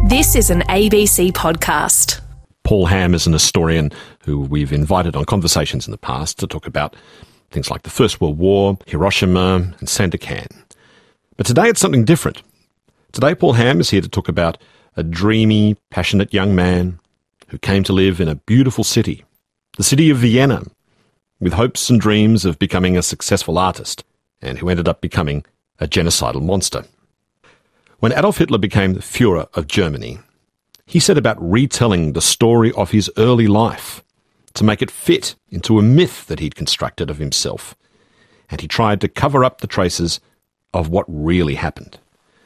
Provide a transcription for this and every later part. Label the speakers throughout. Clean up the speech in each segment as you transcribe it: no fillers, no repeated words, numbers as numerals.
Speaker 1: This is an ABC podcast.
Speaker 2: Paul Hamm is an historian who we've invited on Conversations in the past to talk about things like the First World War, Hiroshima and Sandokan. But today it's something different. Today Paul Hamm is here to talk about a dreamy, passionate young man who came to live in a beautiful city, the city of Vienna, with hopes and dreams of becoming a successful artist, and who ended up becoming a genocidal monster. When Adolf Hitler became the Führer of Germany, he set about retelling the story of his early life to make it fit into a myth that he'd constructed of himself, and he tried to cover up the traces of what really happened.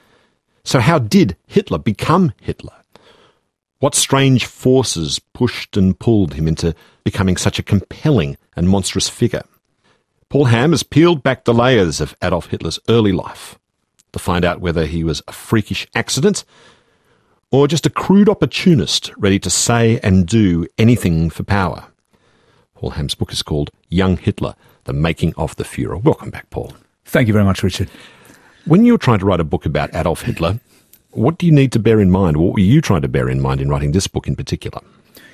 Speaker 2: So how did Hitler become Hitler? What strange forces pushed and pulled him into becoming such a compelling and monstrous figure? Paul Hamm has peeled back the layers of Adolf Hitler's early life to find out whether he was a freakish accident or just a crude opportunist ready to say and do anything for power. Paul Hamm's book is called Young Hitler, The Making of the Führer. Welcome back, Paul.
Speaker 3: Thank you very much, Richard.
Speaker 2: When you're trying to write a book about Adolf Hitler, what do you need to bear in mind? What were you trying to bear in mind in writing this book in particular?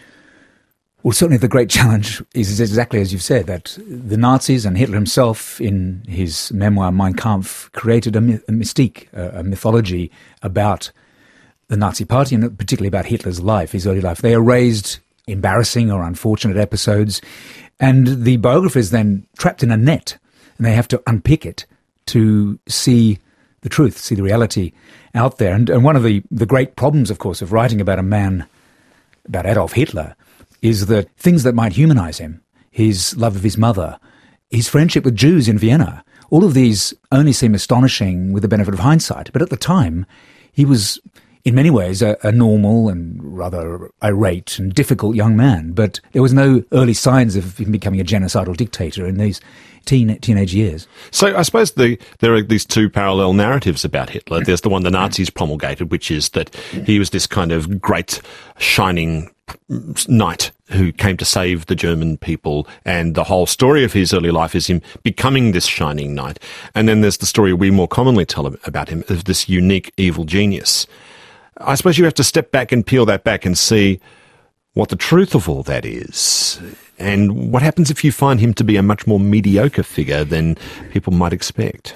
Speaker 3: Well, certainly the great challenge is exactly as you've said, that the Nazis and Hitler himself in his memoir Mein Kampf created a mystique, a mythology about the Nazi Party and particularly about Hitler's life, his early life. They erased embarrassing or unfortunate episodes, and the biographer is then trapped in a net and they have to unpick it to see the truth, see the reality out there. And one of the great problems, of course, of writing about a man, about Adolf Hitler, is that things that might humanize him, his love of his mother, his friendship with Jews in Vienna, all of these only seem astonishing with the benefit of hindsight. But at the time, he was in many ways a normal and rather irate and difficult young man. But there was no early signs of him becoming a genocidal dictator in these teenage years.
Speaker 2: So I suppose there are these two parallel narratives about Hitler. There's the one the Nazis promulgated, which is that he was this kind of great, shining knight who came to save the German people, and the whole story of his early life is him becoming this shining knight. And then there's the story we more commonly tell about him of this unique evil genius. I suppose you have to step back and peel that back and see what the truth of all that is. And what happens if you find him to be a much more mediocre figure than people might expect?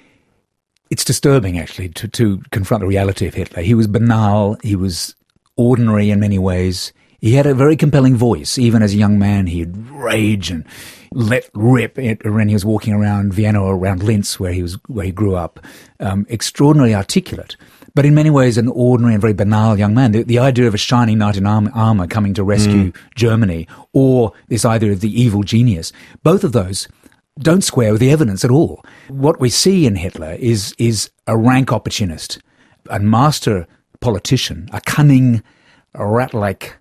Speaker 3: It's disturbing, actually, to confront the reality of Hitler. He was banal, he was ordinary in many ways. He had a very compelling voice. Even as a young man, he'd rage and let rip when he was walking around Vienna or around Linz, where he grew up. Extraordinarily articulate, but in many ways an ordinary and very banal young man. The idea of a shining knight in armour coming to rescue Germany, or this idea of the evil genius, both of those don't square with the evidence at all. What we see in Hitler is a rank opportunist, a master politician, a cunning, rat-like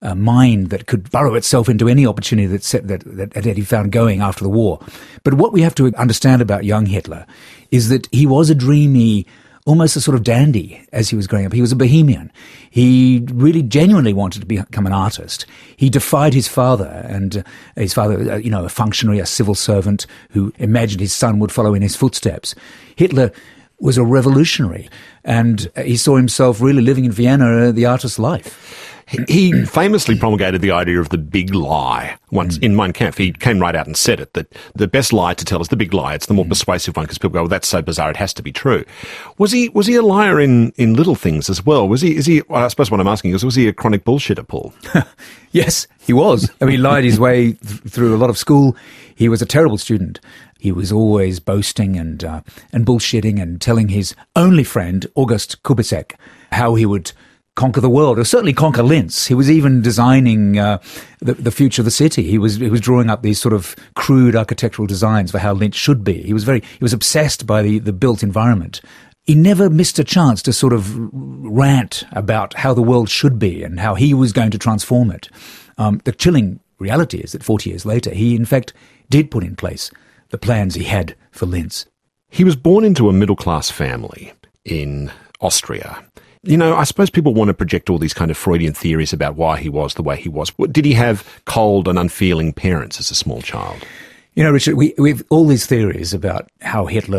Speaker 3: mind that could burrow itself into any opportunity that he found going after the war. But what we have to understand about young Hitler is that he was a dreamy, almost a sort of dandy as he was growing up. He was a bohemian. He really genuinely wanted to become an artist. He defied his father, and his father, a functionary, a civil servant who imagined his son would follow in his footsteps. Hitler was a revolutionary, and he saw himself really living in Vienna the artist's life.
Speaker 2: He famously promulgated the idea of the big lie once in Mein Kampf. He came right out and said it, that the best lie to tell is the big lie. It's the more persuasive one because people go, well, that's so bizarre, it has to be true. Was he a liar in little things as well? Is he, I suppose what I'm asking is, was he a chronic bullshitter, Paul?
Speaker 3: Yes, he was. I mean, he lied his way through a lot of school. He was a terrible student. He was always boasting and bullshitting and telling his only friend, August Kubitschek, how he would conquer the world, or certainly conquer Linz. He was even designing the future of the city. He was drawing up these sort of crude architectural designs for how Linz should be. He was obsessed by the built environment. He never missed a chance to sort of rant about how the world should be and how he was going to transform it. The chilling reality is that 40 years later, he in fact did put in place the plans he had for Linz.
Speaker 2: He was born into a middle-class family in Austria. You know, I suppose people want to project all these kind of Freudian theories about why he was the way he was. Did he have cold and unfeeling parents as a small child?
Speaker 3: You know, Richard, we've all these theories about how Hitler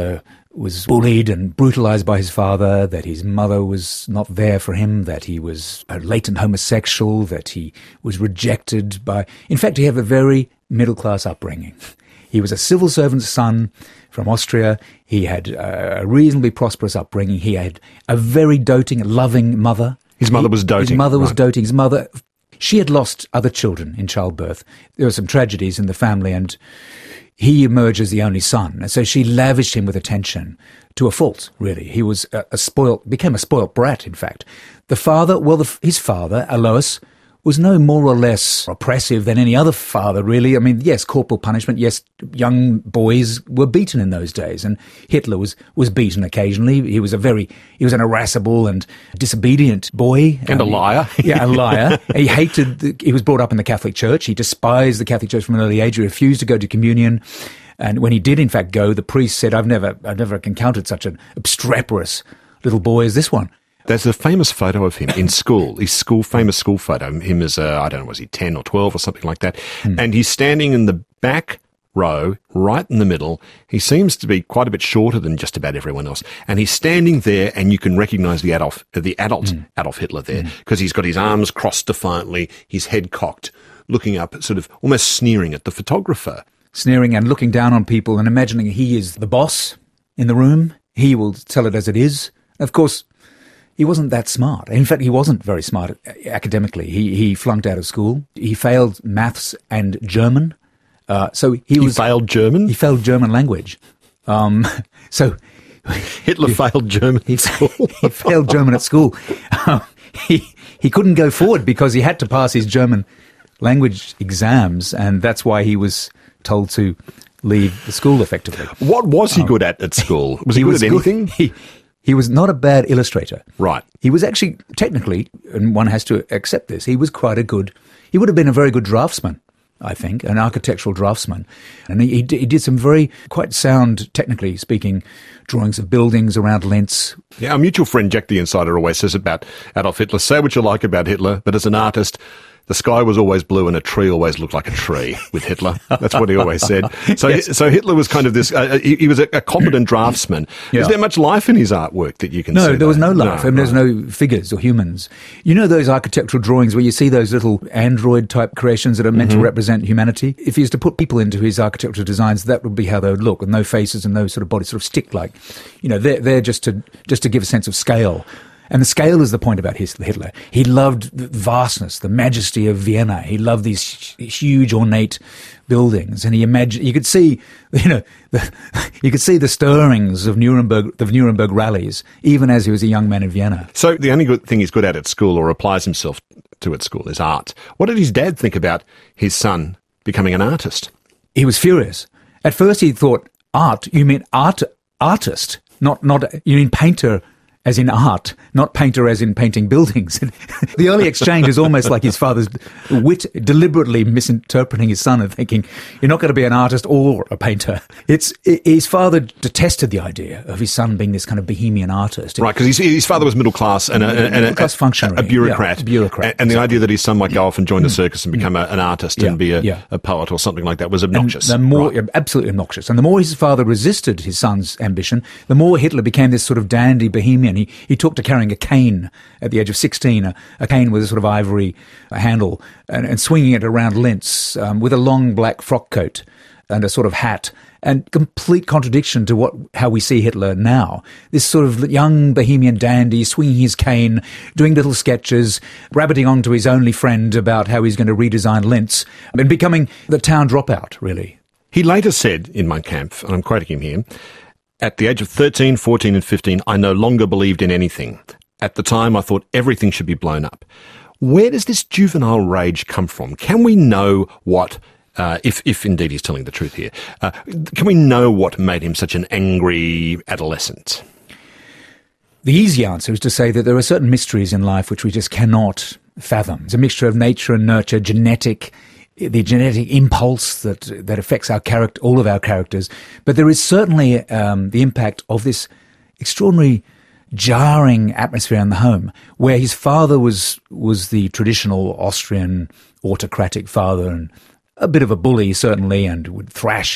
Speaker 3: was bullied and brutalized by his father, that his mother was not there for him, that he was a latent homosexual, that he was rejected by... In fact, he had a very middle-class upbringing. He was a civil servant's son from Austria. He had a reasonably prosperous upbringing. He had a very doting, loving mother.
Speaker 2: His mother was doting.
Speaker 3: His mother was doting. His mother... She had lost other children in childbirth. There were some tragedies in the family, and he emerged as the only son. And so she lavished him with attention to a fault, really. He was became a spoilt brat, in fact. The father, his father, Alois, was no more or less oppressive than any other father, really. I mean, yes, corporal punishment, yes, young boys were beaten in those days, and Hitler was beaten occasionally. He was an irascible and disobedient boy.
Speaker 2: And a liar.
Speaker 3: Yeah, a liar. He was brought up in the Catholic Church. He despised the Catholic Church from an early age. He refused to go to communion. And when he did, in fact, go, the priest said, I've never encountered such an obstreperous little boy as this one.
Speaker 2: There's a famous photo of him in school, famous school photo, him as, I don't know, was he 10 or 12 or something like that? And he's standing in the back row, right in the middle. He seems to be quite a bit shorter than just about everyone else. And he's standing there, and you can recognise the adult Adolf Hitler there, because he's got his arms crossed defiantly, his head cocked, looking up, sort of almost sneering at the photographer.
Speaker 3: Sneering and looking down on people and imagining he is the boss in the room. He will tell it as it is. Of course, he wasn't that smart. In fact, he wasn't very smart academically. He flunked out of school. He failed maths and German. He
Speaker 2: failed German?
Speaker 3: He failed German language. Hitler
Speaker 2: failed German at school.
Speaker 3: He failed German at school. He couldn't go forward because he had to pass his German language exams, and that's why he was told to leave the school effectively.
Speaker 2: What was he good at school? Was he good at anything?
Speaker 3: He was not a bad illustrator.
Speaker 2: Right.
Speaker 3: He was actually, technically, and one has to accept this, he would have been a very good draftsman, I think, an architectural draftsman. And he did some very, quite sound, technically speaking, drawings of buildings around Linz.
Speaker 2: Yeah, our mutual friend Jack the Insider always says about Adolf Hitler, say what you like about Hitler, but as an artist, the sky was always blue and a tree always looked like a tree with Hitler. That's what he always said. So,
Speaker 3: Yes.
Speaker 2: So Hitler was kind of this, he was a competent draftsman.
Speaker 3: Yeah.
Speaker 2: Is there much life in his artwork that you can see?
Speaker 3: No, there was no life.
Speaker 2: No,
Speaker 3: there's no figures or humans. You know those architectural drawings where you see those little android-type creations that are meant to represent humanity? If he was to put people into his architectural designs, that would be how they would look, with no faces and no sort of bodies, sort of stick-like. You know, they're just to give a sense of scale. And the scale is the point about Hitler. He loved the vastness, the majesty of Vienna. He loved these huge, ornate buildings, and you could see, the stirrings of Nuremberg rallies, even as he was a young man in Vienna.
Speaker 2: So the only good thing he's good at school, or applies himself to at school, is art. What did his dad think about his son becoming an artist?
Speaker 3: He was furious. At first, he thought, art? You mean artist? Not you mean painter? As in art, not painter as in painting buildings. The early exchange is almost like his father's wit deliberately misinterpreting his son and thinking, you're not going to be an artist or a painter. His father detested the idea of his son being this kind of bohemian artist.
Speaker 2: Right, because his father was middle class and a
Speaker 3: functionary,
Speaker 2: a bureaucrat.
Speaker 3: Yeah, bureaucrat.
Speaker 2: And the idea that his son might go off and join the circus and become an artist and be a poet or something like that was obnoxious.
Speaker 3: Absolutely obnoxious. And the more his father resisted his son's ambition, the more Hitler became this sort of dandy bohemian. He took to carrying a cane at the age of 16, a cane with a sort of ivory handle, and swinging it around Linz with a long black frock coat and a sort of hat. And complete contradiction to how we see Hitler now. This sort of young bohemian dandy swinging his cane, doing little sketches, rabbiting on to his only friend about how he's going to redesign Linz, and becoming the town dropout, really.
Speaker 2: He later said in Mein Kampf, and I'm quoting him here, "At the age of 13, 14 and 15, I no longer believed in anything. At the time, I thought everything should be blown up." Where does this juvenile rage come from? Can we know what, if indeed he's telling the truth here, can we know what made him such an angry adolescent?
Speaker 3: The easy answer is to say that there are certain mysteries in life which we just cannot fathom. It's a mixture of nature and nurture, the genetic impulse that affects all of our characters. But there is certainly the impact of this extraordinary jarring atmosphere in the home, where his father was the traditional Austrian autocratic father, a bit of a bully, certainly, and would thrash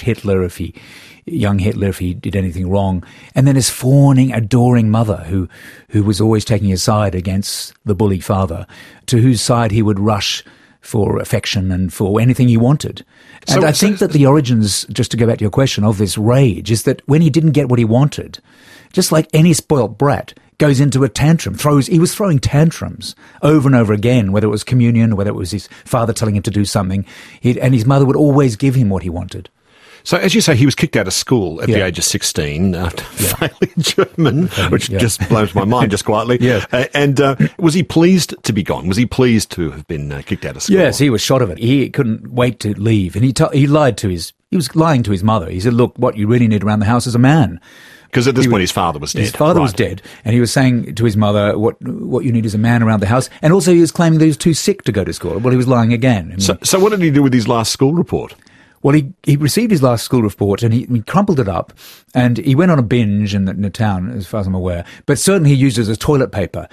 Speaker 3: young Hitler if he did anything wrong. And then his fawning, adoring mother, who was always taking his side against the bully father, to whose side he would rush for affection and for anything he wanted. And I think that the origins, just to go back to your question, of this rage is that when he didn't get what he wanted, just like any spoilt brat, goes into a tantrum, he was throwing tantrums over and over again, whether it was communion, whether it was his father telling him to do something, and his mother would always give him what he wanted.
Speaker 2: So, as you say, he was kicked out of school at the age of 16 after failing German, which just blows my mind just quietly. And was he pleased to be gone? Was he pleased to have been kicked out of school?
Speaker 3: Yes, he was shot of it. He couldn't wait to leave. And he lied to he was lying to his mother. He said, look, what you really need around the house is a man.
Speaker 2: Because at this point his father was dead.
Speaker 3: His father was dead, and he was saying to his mother, what you need is a man around the house. And also he was claiming that he was too sick to go to school. Well, he was lying again. I mean,
Speaker 2: so what did he do with his last school report?
Speaker 3: Well, he received his last school report and he crumpled it up, and he went on a binge in the town, as far as I'm aware. But certainly he used it as toilet paper.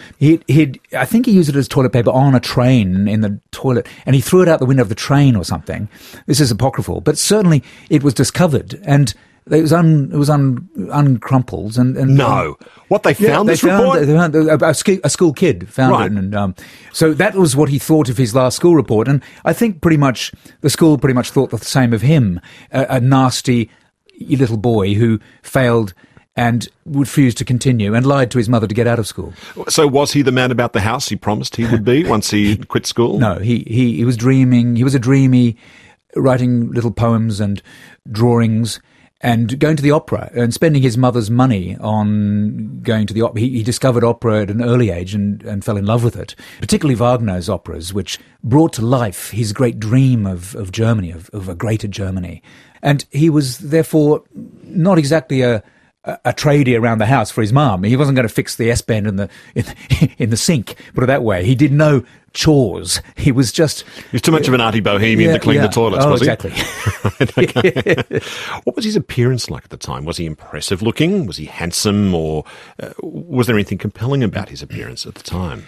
Speaker 3: I think he used it as toilet paper on a train in the toilet, and he threw it out the window of the train or something. This is apocryphal, but certainly it was discovered, and it was uncrumpled. And
Speaker 2: what they found this report?
Speaker 3: They found a school kid found it, and so that was what he thought of his last school report. And I think the school pretty much thought the same of him, a nasty little boy who failed and refused to continue and lied to his mother to get out of school.
Speaker 2: So was he the man about the house he promised he would be once he quit school?
Speaker 3: No, he was dreaming. He was a dreamy, writing little poems and drawings, and going to the opera and spending his mother's money on going to the opera. He discovered opera at an early age and fell in love with it, particularly Wagner's operas, which brought to life his great dream of Germany, of a greater Germany. And he was therefore not exactly a tradie around the house for his mum. He wasn't going to fix the S-bend in the sink, put it that way. He did no chores. He was just...
Speaker 2: He was too much of an arty bohemian to clean the toilets, was
Speaker 3: exactly.
Speaker 2: he? What was his appearance like at the time? Was he impressive looking? Was he handsome? Or was there anything compelling about his appearance at the time?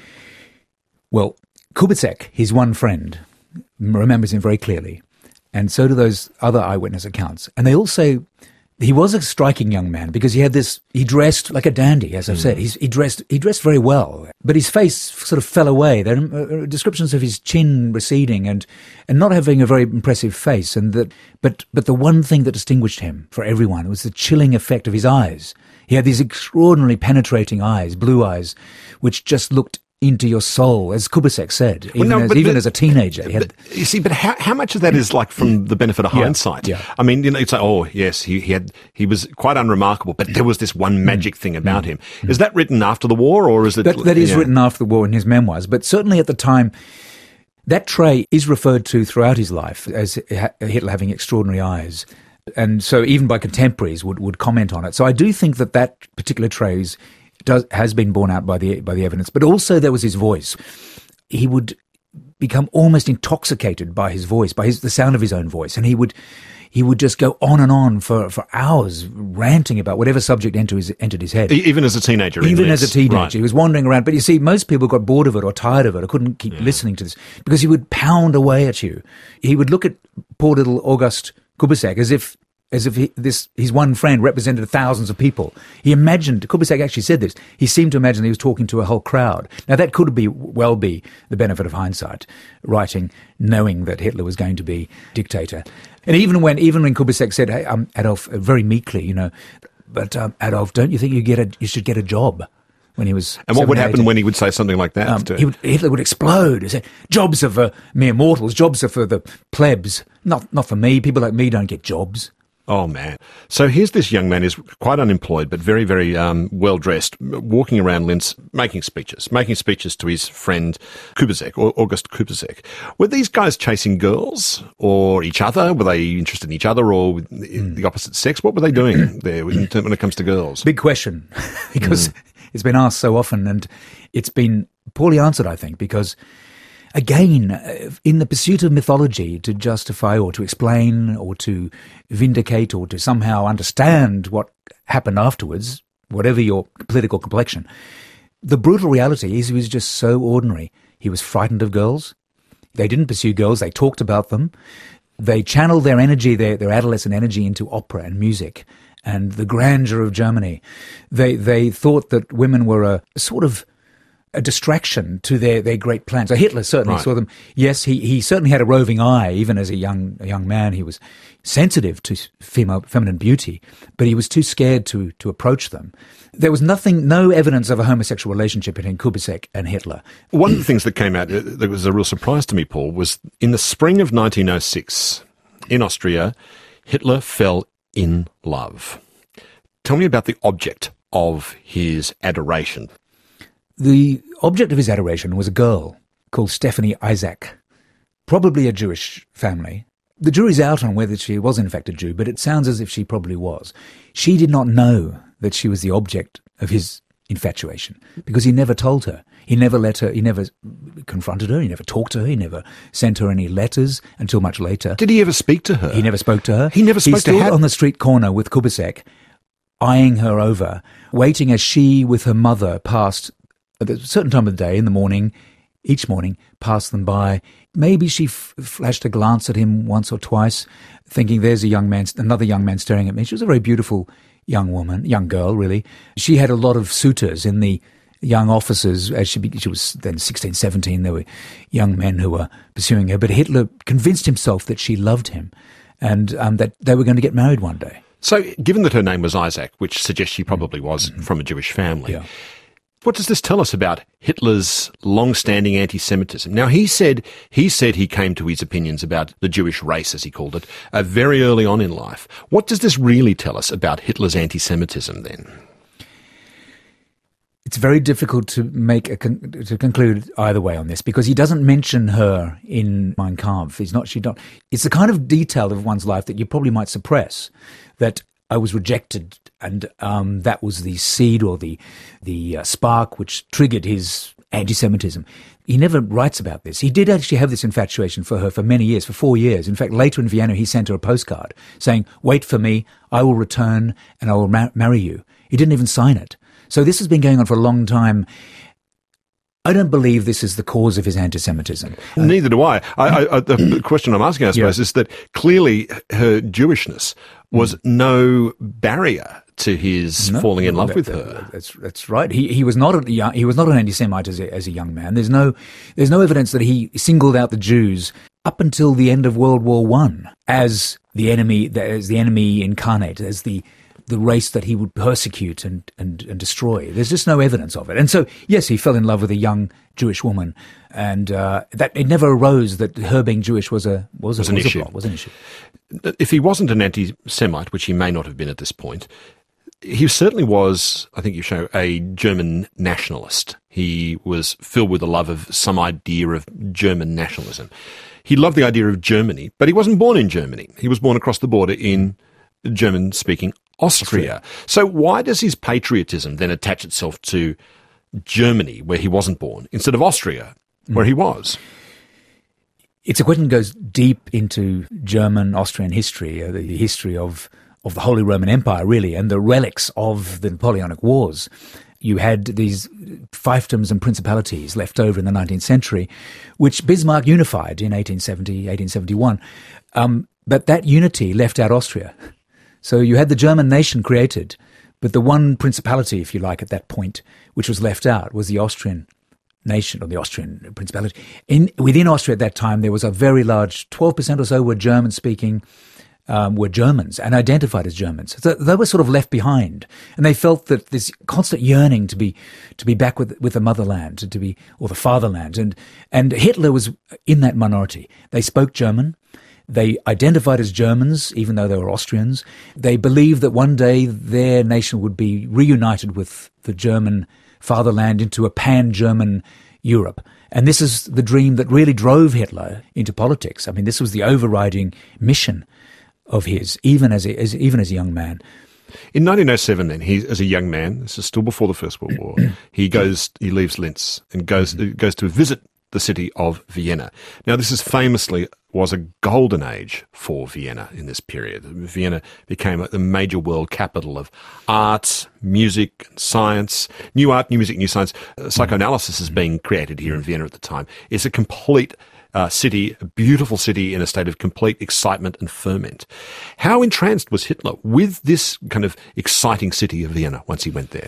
Speaker 3: Well, Kubitschek, his one friend, remembers him very clearly. And so do those other eyewitness accounts. And they all say he was a striking young man because he dressed like a dandy, as I've said. He dressed very well, but his face sort of fell away. There are descriptions of his chin receding and not having a very impressive face. But the one thing that distinguished him for everyone was the chilling effect of his eyes. He had these extraordinarily penetrating eyes, blue eyes, which just looked into your soul, as Kubitschek said, even as a teenager.
Speaker 2: But how much of that is like from the benefit of hindsight?
Speaker 3: Yeah.
Speaker 2: I mean, you'd say, oh yes, he was quite unremarkable, but there was this one magic thing about him. Is that written after the war, or is it
Speaker 3: that is written after the war in his memoirs? But certainly at the time, that trait is referred to throughout his life as Hitler having extraordinary eyes. And so even by contemporaries would comment on it. So I do think that particular trait has been borne out by the evidence. But also there was his voice. He would become almost intoxicated by his voice, by the sound of his own voice. And he would just go on and on for hours, ranting about whatever subject entered his head.
Speaker 2: Even as a teenager?
Speaker 3: Right. He was wandering around. But you see, most people got bored of it or tired of it or couldn't keep listening to this because he would pound away at you. He would look at poor little August Kubitschek as if his one friend represented thousands of people. Kubitschek actually said this, he seemed to imagine he was talking to a whole crowd. Now that could well be the benefit of hindsight, writing, knowing that Hitler was going to be dictator. And even when Kubitschek said, hey, Adolf, very meekly, but Adolf, don't you think you should get a job? When he was
Speaker 2: and what would happen when he would say something like that?
Speaker 3: Hitler would explode. He'd say, jobs are for mere mortals, jobs are for the plebs, not for me. People like me don't get jobs.
Speaker 2: Oh, man. So here's this young man who's quite unemployed, but very, very well-dressed, walking around Linz, making speeches to his friend Kubitschek, or August Kubitschek. Were these guys chasing girls or each other? Were they interested in each other or the opposite sex? What were they doing there when it comes to girls?
Speaker 3: Big question, because it's been asked so often, and it's been poorly answered, I think, because again, in the pursuit of mythology to justify or to explain or to vindicate or to somehow understand what happened afterwards, whatever your political complexion, the brutal reality is he was just so ordinary. He was frightened of girls. They didn't pursue girls. They talked about them. They channeled their energy, their adolescent energy, into opera and music and the grandeur of Germany. They thought that women were a sort of a distraction to their great plans. So Hitler certainly saw them. Yes, he certainly had a roving eye. Even as a young man, he was sensitive to feminine beauty, but he was too scared to approach them. There was no evidence of a homosexual relationship between Kubizek and Hitler.
Speaker 2: One of the things that came out that was a real surprise to me, Paul, was in the spring of 1906 in Austria, Hitler fell in love. Tell me about the object of his adoration.
Speaker 3: The object of his adoration was a girl called Stephanie Isaac, probably a Jewish family. The jury's out on whether she was in fact a Jew, but it sounds as if she probably was. She did not know that she was the object of his infatuation because he never told her. He never confronted her, he never talked to her, he never sent her any letters until much later.
Speaker 2: Did he ever speak to her?
Speaker 3: He never spoke to her.
Speaker 2: He
Speaker 3: stood on the street corner with Kubizek, eyeing her over, waiting as she with her mother passed at a certain time of the day, in the morning, each morning, passed them by. Maybe she flashed a glance at him once or twice, thinking, there's another young man staring at me. She was a very beautiful young girl, really. She had a lot of suitors in the young officers. As she was then 16, 17, there were young men who were pursuing her. But Hitler convinced himself that she loved him and that they were going to get married one day.
Speaker 2: So, given that her name was Isaac, which suggests she probably was from a Jewish family, what does this tell us about Hitler's long-standing anti-Semitism? Now, he said he came to his opinions about the Jewish race, as he called it, very early on in life. What does this really tell us about Hitler's anti-Semitism then?
Speaker 3: It's very difficult to to conclude either way on this because he doesn't mention her in Mein Kampf. It's the kind of detail of one's life that you probably might suppress. That I was rejected, and that was the seed or the spark which triggered his anti-Semitism. He never writes about this. He did actually have this infatuation for her for many years, for 4 years. In fact, later in Vienna, he sent her a postcard saying, "Wait for me, I will return and I will marry you." He didn't even sign it. So this has been going on for a long time. I don't believe this is the cause of his anti-Semitism.
Speaker 2: Neither do I. The question I'm asking, I suppose, is that clearly her Jewishness was no barrier to his falling in love with her.
Speaker 3: That's right. He was not an anti-Semite as a young man. There's no evidence that he singled out the Jews up until the end of World War I as the enemy incarnate, as the race that he would persecute and destroy. There's just no evidence of it. And so, yes, he fell in love with a young Jewish woman, and that it never arose that her being Jewish was an issue. If
Speaker 2: he wasn't an anti-Semite, which he may not have been at this point, he certainly was, I think you show, a German nationalist. He was filled with a love of some idea of German nationalism. He loved the idea of Germany, but he wasn't born in Germany. He was born across the border in German-speaking Austria. So why does his patriotism then attach itself to Germany, where he wasn't born, instead of Austria, where he was?
Speaker 3: It's a question that goes deep into German Austrian history, the history of the Holy Roman Empire, really, and the relics of the Napoleonic Wars. You had these fiefdoms and principalities left over in the 19th century, which Bismarck unified in 1870, 1871. But that unity left out Austria. So you had the German nation created, but the one principality, if you like, at that point, which was left out, was the Austrian nation, or the Austrian principality. Within Austria at that time, there was a very large, 12% or so were German-speaking, were Germans and identified as Germans. So they were sort of left behind, and they felt that this constant yearning to be back with the motherland, or the fatherland, and Hitler was in that minority. They spoke German. They identified as Germans, even though they were Austrians. They believed that one day their nation would be reunited with the German fatherland into a pan-German Europe. And this is the dream that really drove Hitler into politics. I mean, this was the overriding mission of his, even as a young man.
Speaker 2: In 1907, then, as a young man, this is still before the First World War, he leaves Linz and goes to visit the city of Vienna. Now, this was a golden age for Vienna in this period. Vienna became the major world capital of art, music, science, new art, new music, new science. Psychoanalysis is being created here in Vienna at the time. It's a complete city, a beautiful city in a state of complete excitement and ferment. How entranced was Hitler with this kind of exciting city of Vienna once he went there?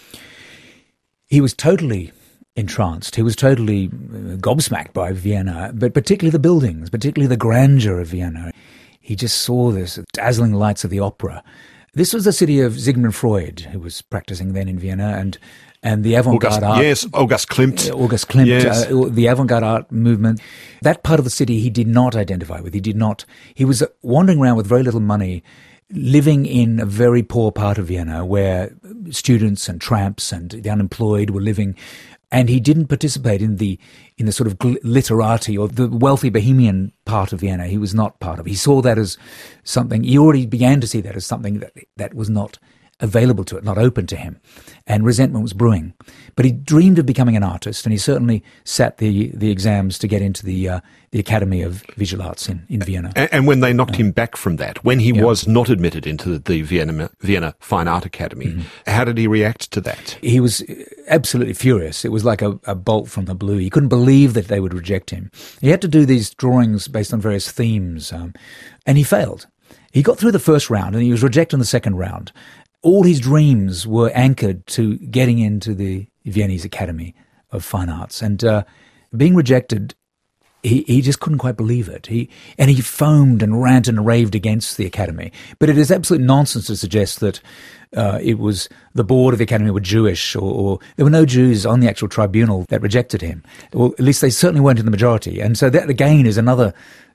Speaker 3: He was totally entranced. He was totally gobsmacked by Vienna, but particularly the buildings, particularly the grandeur of Vienna. He just saw this dazzling lights of the opera. This was the city of Sigmund Freud, who was practicing then in Vienna, and the avant-garde art.
Speaker 2: Yes, August Klimt.
Speaker 3: August Klimt,
Speaker 2: yes.
Speaker 3: The avant-garde art movement. That part of the city he did not identify with. He was wandering around with very little money, living in a very poor part of Vienna where students and tramps and the unemployed were living. And he didn't participate in the sort of literati or the wealthy bohemian part of Vienna. He was not part of it. He saw that as something, he already began to see that as something that was not available to it, not open to him. And resentment was brewing. But he dreamed of becoming an artist, and he certainly sat the exams to get into the Academy of Visual Arts in Vienna.
Speaker 2: And when they knocked him back from that, when he was not admitted into the Vienna Fine Art Academy, how did he react to that?
Speaker 3: He was absolutely furious. It was like a bolt from the blue. He couldn't believe that they would reject him. He had to do these drawings based on various themes, and he failed. He got through the first round, and he was rejected in the second round. All his dreams were anchored to getting into the Viennese Academy of Fine Arts. And being rejected, he just couldn't quite believe it. He foamed and ranted and raved against the Academy. But it is absolute nonsense to suggest that it was the board of the Academy were Jewish, or there were no Jews on the actual tribunal that rejected him. Well, at least they certainly weren't in the majority. And so that, again, is another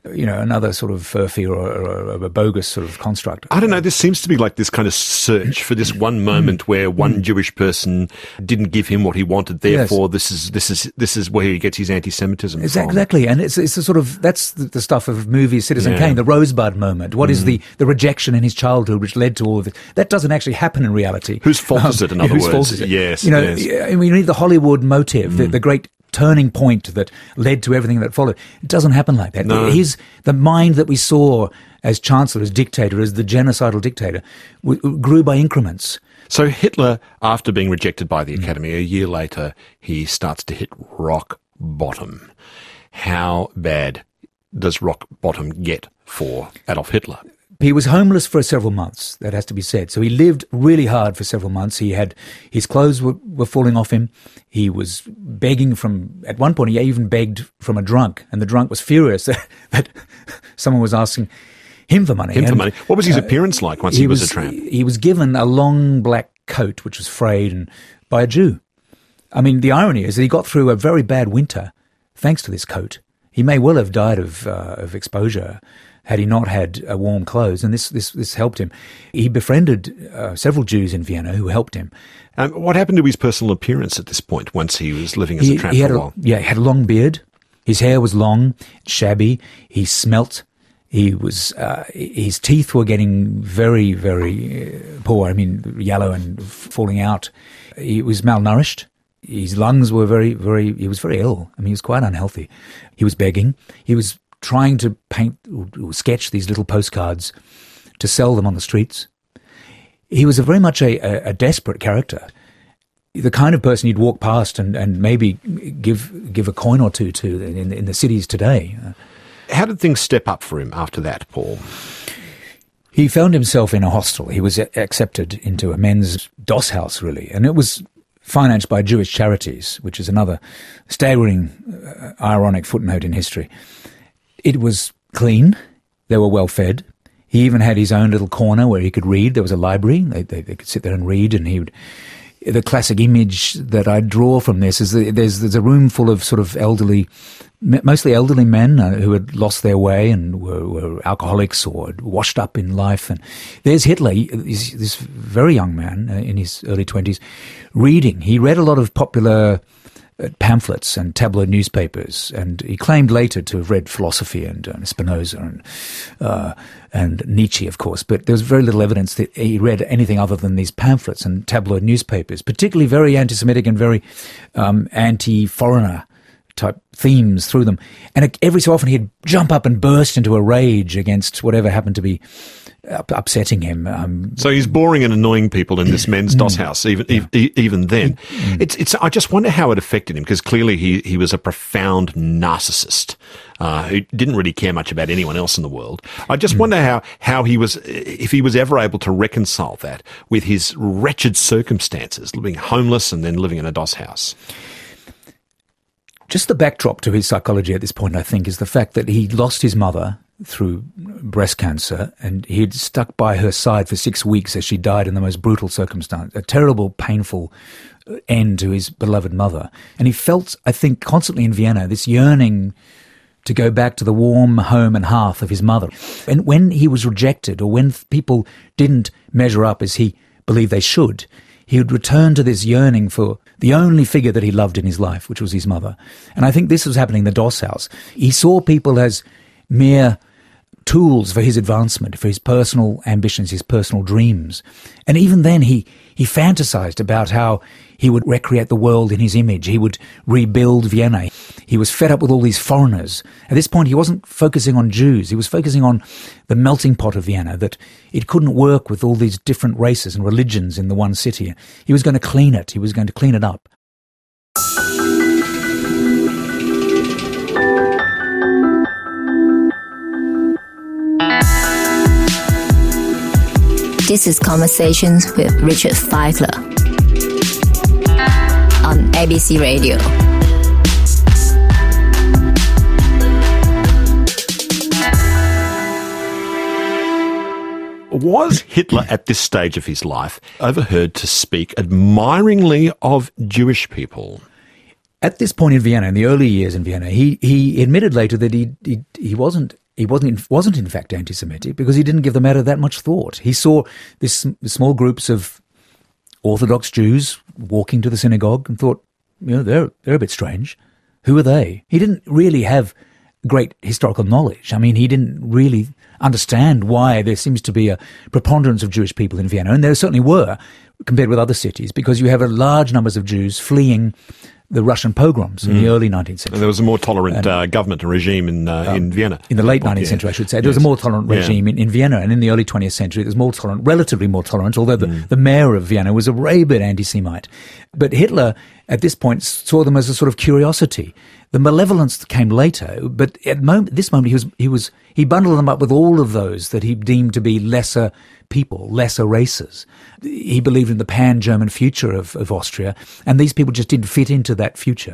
Speaker 3: sort of furphy or a bogus sort of construct.
Speaker 2: I don't know, this seems to be like this kind of search for this one moment where one Jewish person didn't give him what he wanted, therefore this is where he gets his anti-Semitism from.
Speaker 3: Exactly, and it's a sort of, that's the stuff of movies Citizen Kane, the Rosebud moment. What is the rejection in his childhood which led to all of it? That doesn't actually happen in reality.
Speaker 2: Whose fault is it, in other words?
Speaker 3: Whose fault is it?
Speaker 2: Yes,
Speaker 3: yes. I mean, you need the Hollywood motive, the great turning point that led to everything that followed. It doesn't happen like that.
Speaker 2: No.
Speaker 3: The mind that we saw as chancellor, as dictator, as the genocidal dictator, grew by increments.
Speaker 2: So Hitler, after being rejected by the Academy, a year later, he starts to hit rock bottom. How bad does rock bottom get for Adolf Hitler?
Speaker 3: He was homeless for several months, that has to be said. So he lived really hard for several months. His clothes were falling off him. He was begging at one point he even begged from a drunk, and the drunk was furious that someone was asking him for money.
Speaker 2: What was his appearance like once he was a tramp?
Speaker 3: He was given a long black coat, which was frayed, by a Jew. I mean, the irony is that he got through a very bad winter thanks to this coat. He may well have died of exposure had he not had warm clothes, and this helped him. He befriended several Jews in Vienna who helped him.
Speaker 2: What happened to his personal appearance at this point, once he was living as a tramp for a while?
Speaker 3: He had a long beard. His hair was long, shabby. He smelt. His teeth were getting very, very poor. I mean, yellow and falling out. He was malnourished. His lungs were he was very ill. I mean, he was quite unhealthy. He was begging. He was trying to paint or sketch these little postcards to sell them on the streets. He was very much a desperate character, the kind of person you'd walk past and maybe give a coin or two to in the cities today.
Speaker 2: How did things step up for him after that, Paul?
Speaker 3: He found himself in a hostel. He was accepted into a men's doss house, really, and it was financed by Jewish charities, which is another staggering, ironic footnote in history. It was clean. They were well fed. He even had his own little corner where he could read. There was a library. They could sit there and read, and the classic image that I draw from this is that there's a room full of sort of mostly elderly men who had lost their way and were alcoholics or had washed up in life. And there's Hitler, this very young man in his early 20s, reading. He read a lot of popular pamphlets and tabloid newspapers, and he claimed later to have read philosophy and Spinoza and Nietzsche, of course, but there was very little evidence that he read anything other than these pamphlets and tabloid newspapers, particularly very anti-Semitic and very anti-foreigner type themes through them. And every so often he'd jump up and burst into a rage against whatever happened to be upsetting him.
Speaker 2: So he's boring and annoying people in this men's doss house, even then. It's. I just wonder how it affected him, because clearly he was a profound narcissist who didn't really care much about anyone else in the world. I just wonder how he was, if he was ever able to reconcile that with his wretched circumstances, living homeless and then living in a doss house.
Speaker 3: Just the backdrop to his psychology at this point, I think, is the fact that he lost his mother through breast cancer, and he'd stuck by her side for 6 weeks as she died in the most brutal circumstance, a terrible, painful end to his beloved mother. And he felt, I think, constantly in Vienna, this yearning to go back to the warm home and hearth of his mother. And when he was rejected, or when people didn't measure up as he believed they should, he would return to this yearning for the only figure that he loved in his life, which was his mother. And I think this was happening in the Doss house. He saw people as mere tools for his advancement, for his personal ambitions, his personal dreams. And even then he fantasized about how he would recreate the world in his image. He would rebuild Vienna. He was fed up with all these foreigners. At this point, he wasn't focusing on Jews. He was focusing on the melting pot of Vienna, that it couldn't work with all these different races and religions in the one city. He was going to clean it. He was going to clean it up.
Speaker 4: This is Conversations with Richard Feigler on ABC Radio.
Speaker 2: Was Hitler at this stage of his life overheard to speak admiringly of Jewish people?
Speaker 3: At this point in Vienna, in the early years in Vienna, he admitted later that he wasn't in fact anti-Semitic, because he didn't give the matter that much thought. He saw this small groups of Orthodox Jews walking to the synagogue and thought, they're a bit strange. Who are they? He didn't really have great historical knowledge. I mean, he didn't really understand why there seems to be a preponderance of Jewish people in Vienna, and there certainly were, compared with other cities, because you have a large numbers of Jews fleeing the Russian pogroms in the early 19th century.
Speaker 2: And there was a more tolerant government and regime in Vienna.
Speaker 3: In the late 19th century, I should say. There was a more tolerant regime in Vienna, and in the early 20th century, it was more tolerant, relatively more tolerant, although the mayor of Vienna was a rabid anti-Semite. But Hitler, at this point, saw them as a sort of curiosity. The malevolence came later, but at this moment, he bundled them up with all of those that he deemed to be lesser people, lesser races. He believed in the pan-German future of Austria, and these people just didn't fit into that future.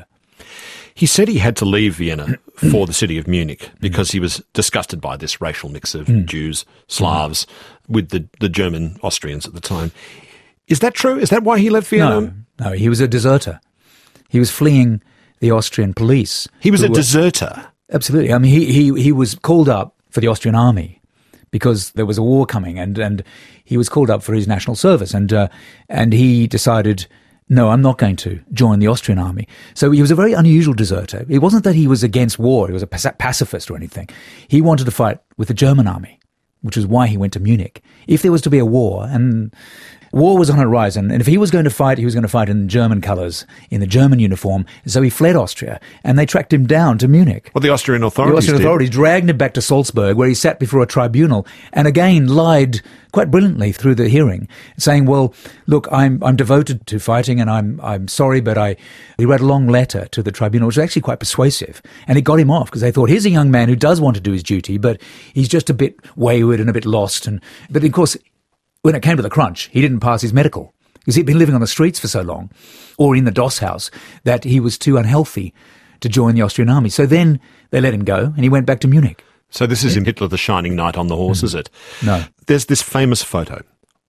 Speaker 2: He said he had to leave Vienna for the city of Munich because he was disgusted by this racial mix of Jews, Slavs, with the German Austrians at the time. Is that true? Is that why he left Vienna?
Speaker 3: No, he was a deserter. He was fleeing the Austrian police.
Speaker 2: He was a deserter?
Speaker 3: Absolutely. I mean, he was called up for the Austrian army because there was a war coming, and he was called up for his national service, and he decided, no, I'm not going to join the Austrian army. So he was a very unusual deserter. It wasn't that he was against war, he was a pacifist or anything. He wanted to fight with the German army, which is why he went to Munich. If there was to be a war, and war was on the horizon, and if he was going to fight, he was going to fight in German colours, in the German uniform. So he fled Austria, and they tracked him down to Munich.
Speaker 2: Well, the Austrian authorities
Speaker 3: dragged him back to Salzburg, where he sat before a tribunal, and again lied quite brilliantly through the hearing, saying, well, look, I'm devoted to fighting, and I'm sorry, but he wrote a long letter to the tribunal, which was actually quite persuasive, and it got him off, because they thought, here's a young man who does want to do his duty, but he's just a bit wayward and a bit lost. But of course, when it came to the crunch, he didn't pass his medical, because he'd been living on the streets for so long, or in the Doss house, that he was too unhealthy to join the Austrian army. So then they let him go, and he went back to Munich.
Speaker 2: So this is in Hitler the Shining Knight on the horse, is it?
Speaker 3: No.
Speaker 2: There's this famous photo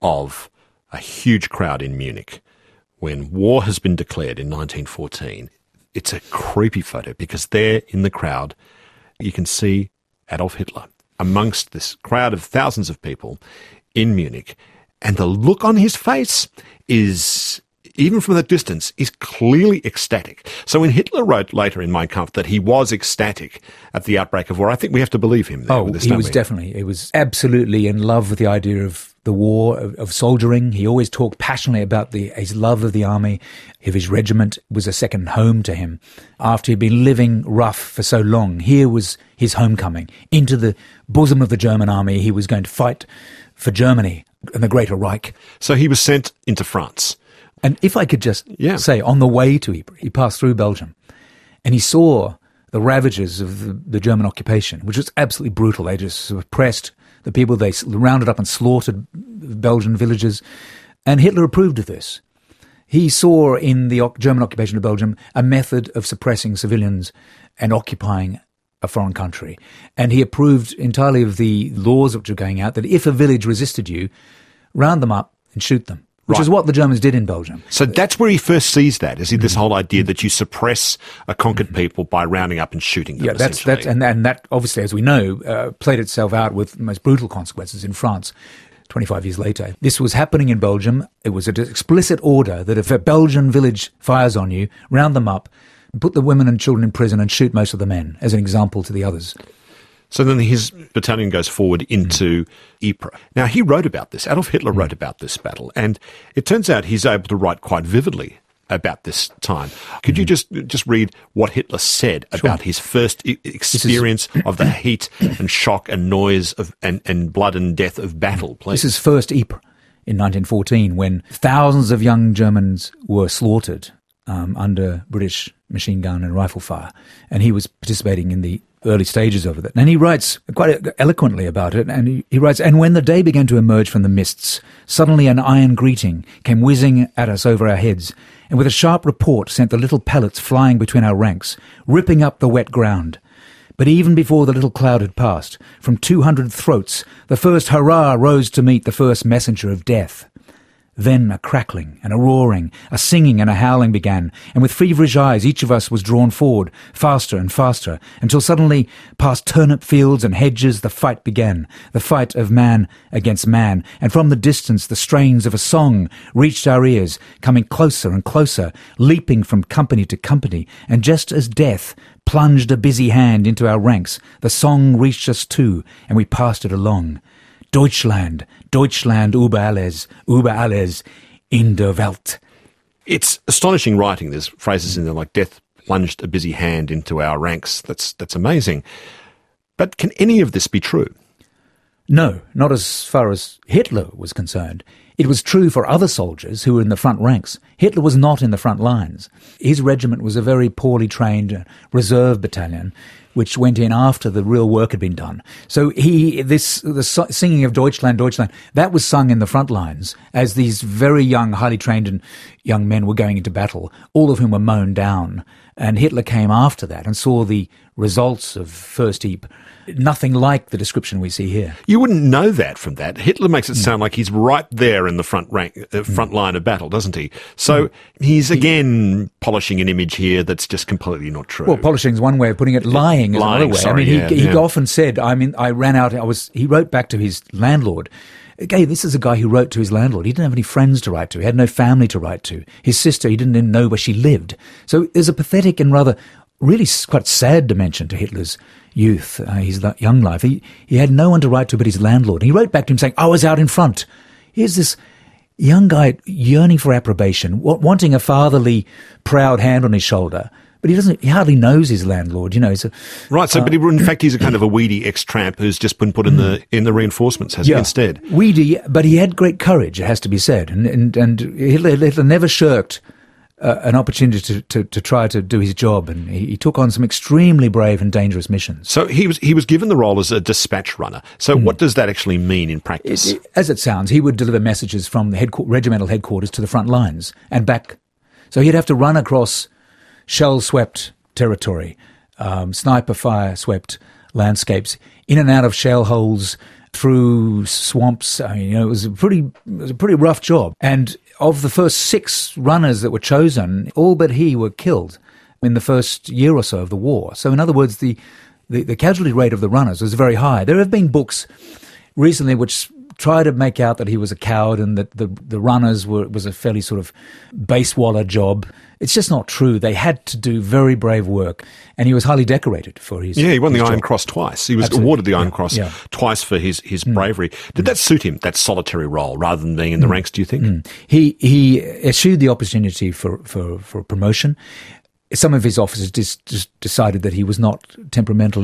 Speaker 2: of a huge crowd in Munich when war has been declared in 1914. It's a creepy photo, because there in the crowd you can see Adolf Hitler amongst this crowd of thousands of people in Munich, and the look on his face is, even from that distance, is clearly ecstatic. So when Hitler wrote later in Mein Kampf that he was ecstatic at the outbreak of war, I think we have to believe him.
Speaker 3: He was absolutely in love with the idea of the war, of soldiering. He always talked passionately about his love of the army, of his regiment. It was a second home to him. After he'd been living rough for so long, here was his homecoming into the bosom of the German army. He was going to fight for Germany and the Greater Reich.
Speaker 2: So he was sent into France.
Speaker 3: And if I could just say, on the way to Ypres, he passed through Belgium, and he saw the ravages of the German occupation, which was absolutely brutal. They just suppressed the people. They rounded up and slaughtered Belgian villages. And Hitler approved of this. He saw in the German occupation of Belgium a method of suppressing civilians and occupying a foreign country. And he approved entirely of the laws which were going out, that if a village resisted you, round them up and shoot them, which is what the Germans did in Belgium.
Speaker 2: So that's where he first sees that, is this whole idea that you suppress a conquered people by rounding up and shooting them,
Speaker 3: and that obviously, as we know, played itself out with most brutal consequences in France 25 years later. This was happening in Belgium. It was an explicit order that if a Belgian village fires on you, round them up, put the women and children in prison and shoot most of the men, as an example to the others.
Speaker 2: So then his battalion goes forward into Ypres. Now, he wrote about this. Adolf Hitler wrote about this battle, and it turns out he's able to write quite vividly about this time. Could you just read what Hitler said about his first experience of the heat and shock and noise of and blood and death of battle, please?
Speaker 3: This is first Ypres in 1914, when thousands of young Germans were slaughtered under British machine gun and rifle fire, and he was participating in the early stages of it. And he writes quite eloquently about it, and he writes, "And when the day began to emerge from the mists, suddenly an iron greeting came whizzing at us over our heads, and with a sharp report sent the little pellets flying between our ranks, ripping up the wet ground. But even before the little cloud had passed, from 200 throats, the first hurrah rose to meet the first messenger of death. Then a crackling and a roaring, a singing and a howling began, and with feverish eyes each of us was drawn forward, faster and faster, until suddenly, past turnip fields and hedges, the fight began, the fight of man against man, and from the distance the strains of a song reached our ears, coming closer and closer, leaping from company to company, and just as death plunged a busy hand into our ranks, the song reached us too, and we passed it along. Deutschland, Deutschland über alles, in der Welt."
Speaker 2: It's astonishing writing. There's phrases in there like "death plunged a busy hand into our ranks." That's amazing. But can any of this be true?
Speaker 3: No, not as far as Hitler was concerned. It was true for other soldiers who were in the front ranks. Hitler was not in the front lines. His regiment was a very poorly trained reserve battalion, which went in after the real work had been done. So the singing of Deutschland, Deutschland, that was sung in the front lines as these very young, highly trained and young men were going into battle, all of whom were mown down. And Hitler came after that and saw the results of First Ypres. Nothing like the description we see here.
Speaker 2: You wouldn't know that from that. Hitler makes it sound like he's right there in the front line of battle, doesn't he? So he's again polishing an image here that's just completely not true.
Speaker 3: Well, polishing is one way of putting it. Lying is another way.
Speaker 2: Sorry,
Speaker 3: he often said, I ran out. He wrote back to his landlord. Okay, this is a guy who wrote to his landlord. He didn't have any friends to write to. He had no family to write to. His sister, he didn't even know where she lived. So there's a pathetic and rather really quite sad dimension to Hitler's youth, his young life. He had no one to write to but his landlord. He wrote back to him saying, "I was out in front." Here's this young guy yearning for approbation, wanting a fatherly, proud hand on his shoulder. But he hardly knows his landlord, you know.
Speaker 2: Right, so, but in fact he's a kind of a weedy ex-tramp who's just been put in the reinforcements, has he, instead?
Speaker 3: Weedy, but he had great courage, it has to be said. And Hitler never shirked an opportunity to try to do his job, and he took on some extremely brave and dangerous missions.
Speaker 2: So he was given the role as a dispatch runner. So what does that actually mean in practice?
Speaker 3: As it sounds, he would deliver messages from the regimental headquarters to the front lines and back. So he'd have to run across shell-swept territory, sniper fire-swept landscapes, in and out of shell holes, through swamps. It was a pretty rough job. And of the first 6 runners that were chosen, all but he were killed in the first year or so of the war. So in other words, the casualty rate of the runners was very high. There have been books recently which try to make out that he was a coward and that the runners was a fairly sort of base-waller job. It's just not true. They had to do very brave work, and he was highly decorated for his
Speaker 2: he won the Iron
Speaker 3: job.
Speaker 2: Cross twice. He was awarded the Iron Cross twice for his bravery. Did that suit him, that solitary role, rather than being in the ranks, do you think?
Speaker 3: He eschewed the opportunity for promotion. Some of his officers just decided that he was not temperamentally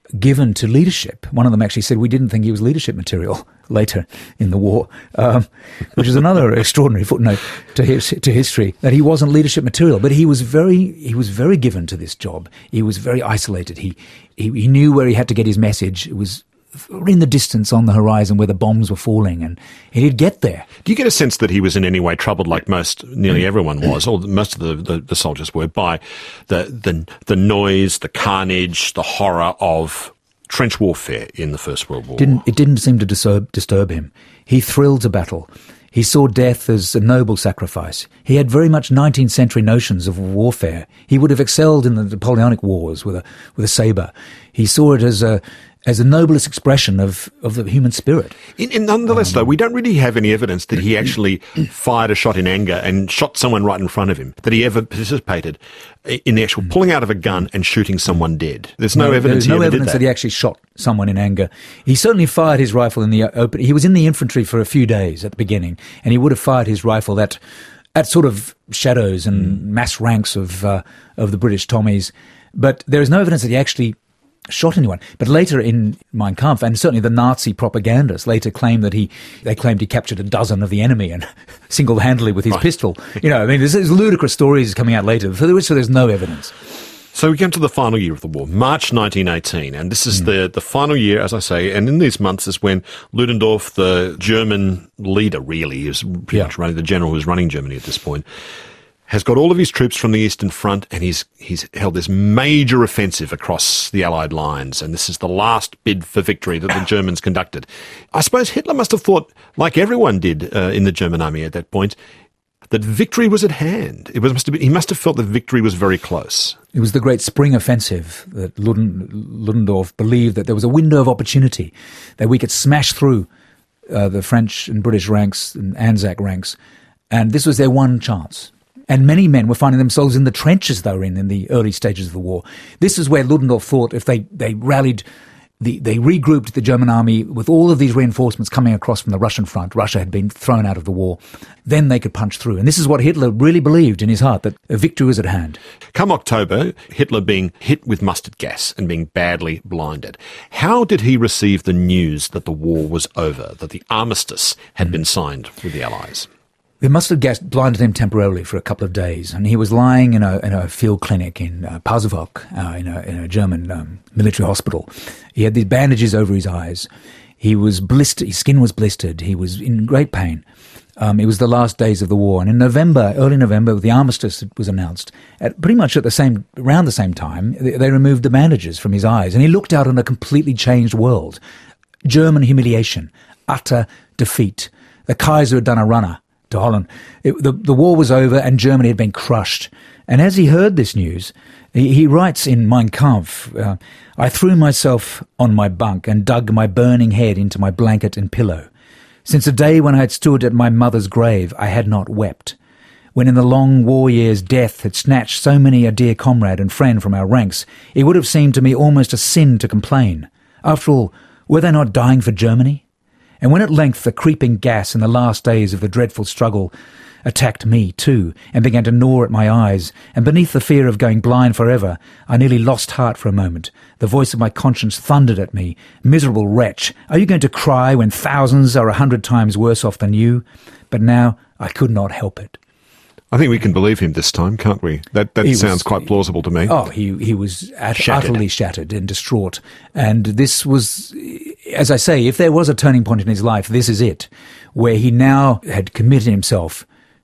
Speaker 3: given to leadership. One of them actually said we didn't think he was leadership material later in the war, which is another extraordinary footnote to history, that he wasn't leadership material. But he was very given to this job. He was very isolated. He knew where he had to get his message. It was in the distance on the horizon where the bombs were falling, and he'd get there.
Speaker 2: Do you get a sense that he was in any way troubled, like nearly everyone was, or most of the soldiers were, by the noise, the carnage, the horror of trench warfare in the First World War?
Speaker 3: It didn't seem to disturb him. He thrilled to battle. He saw death as a noble sacrifice. He had very much 19th century notions of warfare. He would have excelled in the Napoleonic Wars with a sabre. He saw it as the noblest expression of the human spirit.
Speaker 2: Nonetheless, though, we don't really have any evidence that he actually fired a shot in anger and shot someone right in front of him, that he ever participated in the actual pulling out of a gun and shooting someone dead. There's no evidence
Speaker 3: that he actually shot someone in anger. He certainly fired his rifle in the open. He was in the infantry for a few days at the beginning, and he would have fired his rifle at sort of shadows and mass ranks of the British Tommies. But there is no evidence that he actually shot anyone. But later in Mein Kampf, and certainly the Nazi propagandists later claimed that he captured a dozen of the enemy and single-handedly with his pistol. There's ludicrous stories coming out later. For there's no evidence.
Speaker 2: So we come to the final year of the war, March 1918, and this is the final year, as I say, and in these months is when Ludendorff, the German leader, really, is pretty much running, the general who's running Germany at this point, has got all of his troops from the Eastern Front, and he's held this major offensive across the Allied lines, and this is the last bid for victory that the Germans conducted. I suppose Hitler must have thought, like everyone did in the German army at that point, that victory was at hand. He must have felt that victory was very close.
Speaker 3: It was the great spring offensive that Ludendorff believed that there was a window of opportunity, that we could smash through the French and British ranks and Anzac ranks, and this was their one chance. And many men were finding themselves in the trenches they were in the early stages of the war. This is where Ludendorff thought if they rallied, they regrouped the German army with all of these reinforcements coming across from the Russian front. Russia had been thrown out of the war. Then they could punch through. And this is what Hitler really believed in his heart, that a victory was at hand.
Speaker 2: Come October, Hitler being hit with mustard gas and being badly blinded. How did he receive the news that the war was over, that the armistice had been signed with the Allies?
Speaker 3: The mustard gas blinded him temporarily for a couple of days, and he was lying in a field clinic in Pasewalk, in a German military hospital. He had these bandages over his eyes. He was blistered. His skin was blistered. He was in great pain. It was the last days of the war, and in early November, the armistice was announced. Pretty much around the same time, they removed the bandages from his eyes, and he looked out on a completely changed world. German humiliation, utter defeat. The Kaiser had done a runner to Holland. The war was over and Germany had been crushed. And as he heard this news, he writes in Mein Kampf, I threw myself on my bunk and dug my burning head into my blanket and pillow. Since the day when I had stood at my mother's grave, I had not wept. When in the long war years death had snatched so many a dear comrade and friend from our ranks, it would have seemed to me almost a sin to complain. After all, were they not dying for Germany? And when at length the creeping gas in the last days of the dreadful struggle attacked me too, and began to gnaw at my eyes, and beneath the fear of going blind forever, I nearly lost heart for a moment. The voice of my conscience thundered at me, Miserable wretch, are you going to cry when thousands are 100 times worse off than you? But now I could not help it.
Speaker 2: I think we can believe him this time, can't we? That sounds quite plausible to me.
Speaker 3: Oh, he was utterly shattered and distraught. And this was, as I say, if there was a turning point in his life, this is it, where he now had committed himself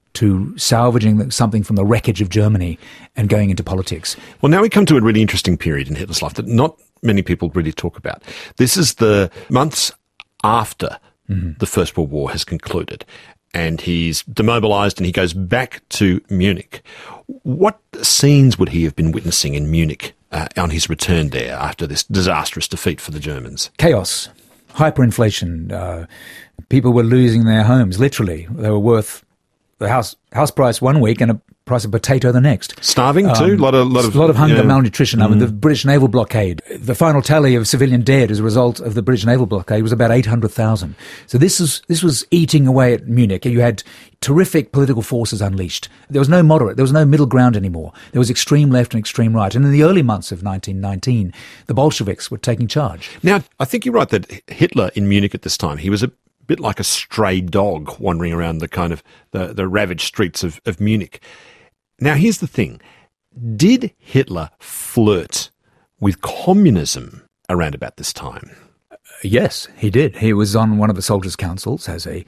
Speaker 3: to salvaging something from the wreckage of Germany and going into politics.
Speaker 2: Well, now we come to a really interesting period in Hitler's life that not many people really talk about. This is the months after the First World War has concluded, and he's demobilised and he goes back to Munich. What scenes would he have been witnessing in Munich on his return there after this disastrous defeat for the Germans?
Speaker 3: Chaos, hyperinflation. People were losing their homes, literally. They were worth the house price one week and price of potato the next.
Speaker 2: Starving too? A lot of
Speaker 3: hunger, malnutrition. I mean, the British naval blockade, the final tally of civilian dead as a result of the British naval blockade was about 800,000. So this was eating away at Munich. You had terrific political forces unleashed. There was no moderate, there was no middle ground anymore. There was extreme left and extreme right. And in the early months of 1919, the Bolsheviks were taking charge.
Speaker 2: Now, I think you're right that Hitler in Munich at this time, he was a bit like a stray dog wandering around the kind of the ravaged streets of Munich. Now, here's the thing. Did Hitler flirt with communism around about this time?
Speaker 3: Yes, he did. He was on one of the soldiers' councils as a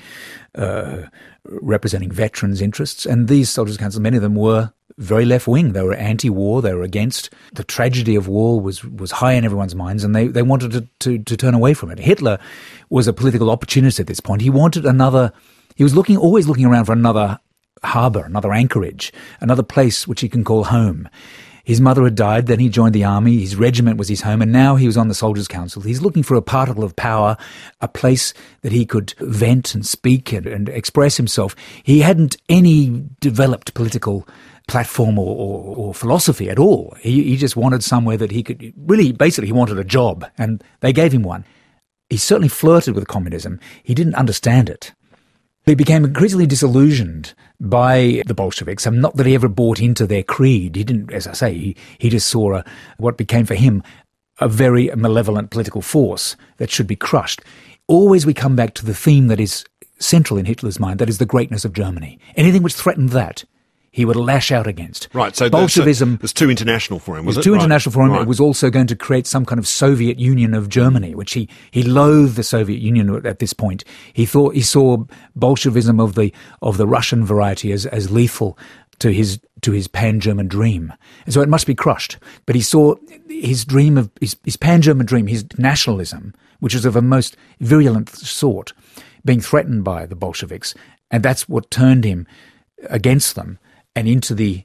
Speaker 3: representing veterans' interests, and these soldiers' councils, many of them were very left-wing. They were anti-war. They were against the tragedy of war was high in everyone's minds, and they wanted to turn away from it. Hitler was a political opportunist at this point. He wanted he was always looking around for another harbour, another anchorage, another place which he can call home. His mother had died, then he joined the army, his regiment was his home, and now he was on the Soldiers' Council. He's looking for a particle of power, a place that he could vent and speak and express himself. He hadn't any developed political platform or philosophy at all. He just wanted somewhere that he could, really, basically he wanted a job, and they gave him one. He certainly flirted with communism. He didn't understand it. He became increasingly disillusioned by the Bolsheviks, and not that he ever bought into their creed. He didn't, as I say, he just saw what became for him a very malevolent political force that should be crushed. Always we come back to the theme that is central in Hitler's mind, that is the greatness of Germany. Anything which threatened that, he would lash out against.
Speaker 2: Right, so
Speaker 3: Bolshevism
Speaker 2: was too international for him, was it?
Speaker 3: It was too international for him.
Speaker 2: Right.
Speaker 3: It was also going to create some kind of Soviet Union of Germany, which he loathed the Soviet Union at this point. He saw Bolshevism of the Russian variety as lethal to his pan-German dream. And so it must be crushed. But he saw his dream of his pan-German dream, his nationalism, which is of a most virulent sort, being threatened by the Bolsheviks, and that's what turned him against them and into the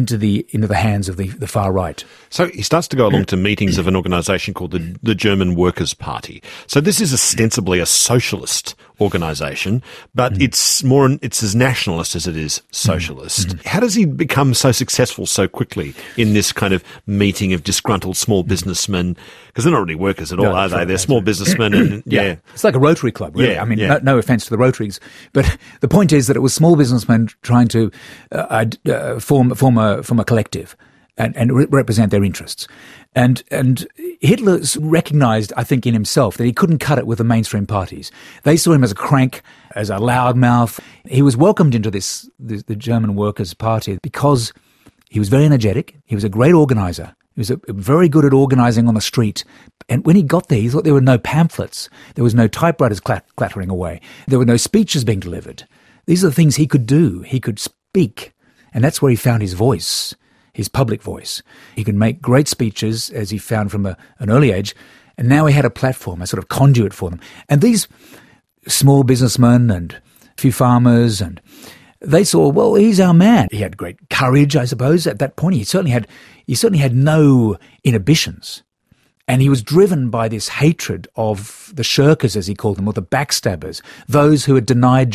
Speaker 3: hands of the far right.
Speaker 2: So he starts to go along to meetings of an organisation called the German Workers' Party. So this is ostensibly a socialist organisation, but it's as nationalist as it is socialist. How does he become so successful so quickly in this kind of meeting of disgruntled small businessmen? Because they're not really workers at all, are they? They're small businessmen. And, yeah.
Speaker 3: It's like a Rotary Club, really.
Speaker 2: Yeah,
Speaker 3: I mean,
Speaker 2: yeah.
Speaker 3: no offence to the Rotaries, but the point is that it was small businessmen trying to form a collective and represent their interests. And Hitler recognised, I think, in himself that he couldn't cut it with the mainstream parties. They saw him as a crank, as a loudmouth. He was welcomed into the German Workers' Party because he was very energetic. He was a great organiser. He was very good at organising on the street. And when he got there, he thought there were no pamphlets. There was no typewriters clattering away. There were no speeches being delivered. These are the things he could do. He could speak. And that's where he found his voice, his public voice. He could make great speeches, as he found from an early age. And now he had a platform, a sort of conduit for them. And these small businessmen and a few farmers, and they saw, well, he's our man. He had great courage, I suppose, at that point. He certainly had no inhibitions. And he was driven by this hatred of the shirkers, as he called them, or the backstabbers, those who had denied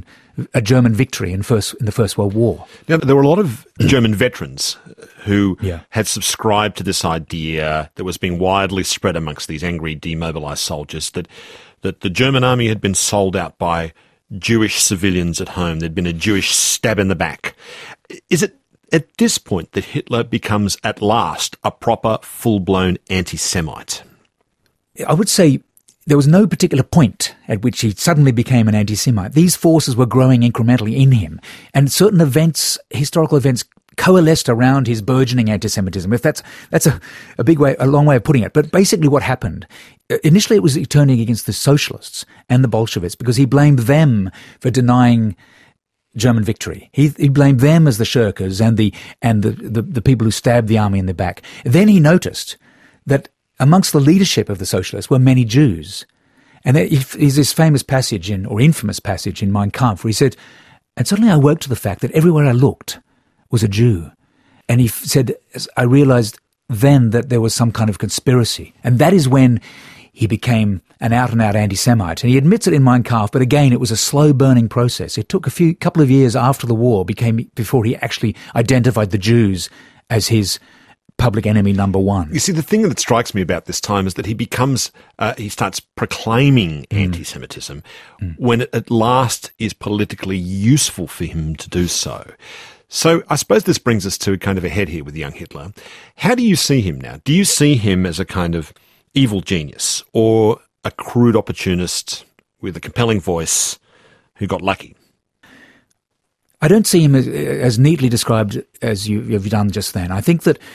Speaker 3: a German victory in the First World War.
Speaker 2: Now, there were a lot of German veterans who
Speaker 3: Yeah.
Speaker 2: had subscribed to this idea that was being widely spread amongst these angry, demobilised soldiers, that the German army had been sold out by Jewish civilians at home. There'd been a Jewish stab in the back. Is it at this point that Hitler becomes at last a proper, full-blown anti-Semite?
Speaker 3: I would say there was no particular point at which he suddenly became an anti-Semite. These forces were growing incrementally in him, and certain events, historical events, coalesced around his burgeoning anti-Semitism. If that's a long way of putting it. But basically what happened, initially it was turning against the socialists and the Bolsheviks because he blamed them for denying German victory. He blamed them as the shirkers and the people who stabbed the army in the back. Then he noticed that amongst the leadership of the socialists were many Jews. And there is this famous passage infamous passage in Mein Kampf where he said, and suddenly I woke to the fact that everywhere I looked was a Jew. And he said, I realized then that there was some kind of conspiracy. And that is when he became an out-and-out anti-Semite. And he admits it in Mein Kampf, but again, it was a slow-burning process. It took a couple of years after the war before he actually identified the Jews as his public enemy number one.
Speaker 2: You see, the thing that strikes me about this time is that he starts proclaiming anti-Semitism when it at last is politically useful for him to do so. So I suppose this brings us to kind of a head here with young Hitler. How do you see him now? Do you see him as a kind of evil genius or a crude opportunist with a compelling voice who got lucky?
Speaker 3: I don't see him as neatly described as you've done just then. I think that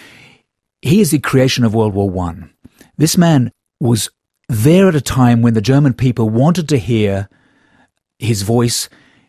Speaker 3: he is the creation of World War I. This man was there at a time when the German people wanted to hear his voice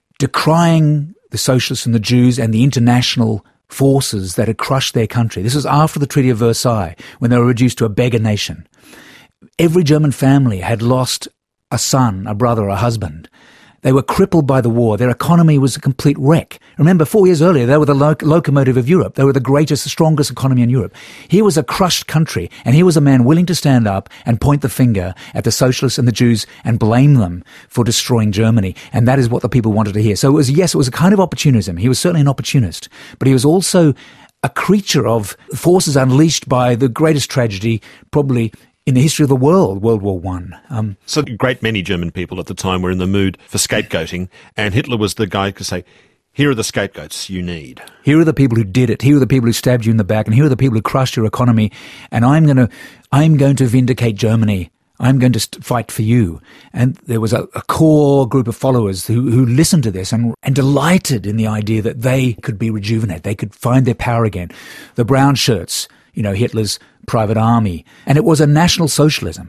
Speaker 3: decrying the socialists and the Jews and the international forces that had crushed their country. This was after the Treaty of Versailles, when they were reduced to a beggar nation. Every German family had lost a son, a brother, a husband. They were crippled by the war. Their economy was a complete wreck. Remember, 4 years earlier, they were the locomotive of Europe. They were the greatest, the strongest economy in Europe. Here was a crushed country, and here was a man willing to stand up and point the finger at the socialists and the Jews and blame them for destroying Germany. And that is what the people wanted to hear. So it was a kind of opportunism. He was certainly an opportunist, but he was also a creature of forces unleashed by the greatest tragedy, probably in the history of the world, World War I.
Speaker 2: So a great many German people at the time were in the mood for scapegoating, and Hitler was the guy who could say, here are the scapegoats you need.
Speaker 3: Here are the people who did it. Here are the people who stabbed you in the back, and here are the people who crushed your economy, and I'm going to vindicate Germany. I'm going to fight for you. And there was a core group of followers who listened to this and delighted in the idea that they could be rejuvenated. They could find their power again. The brown shirts, Hitler's private army. And it was a national socialism.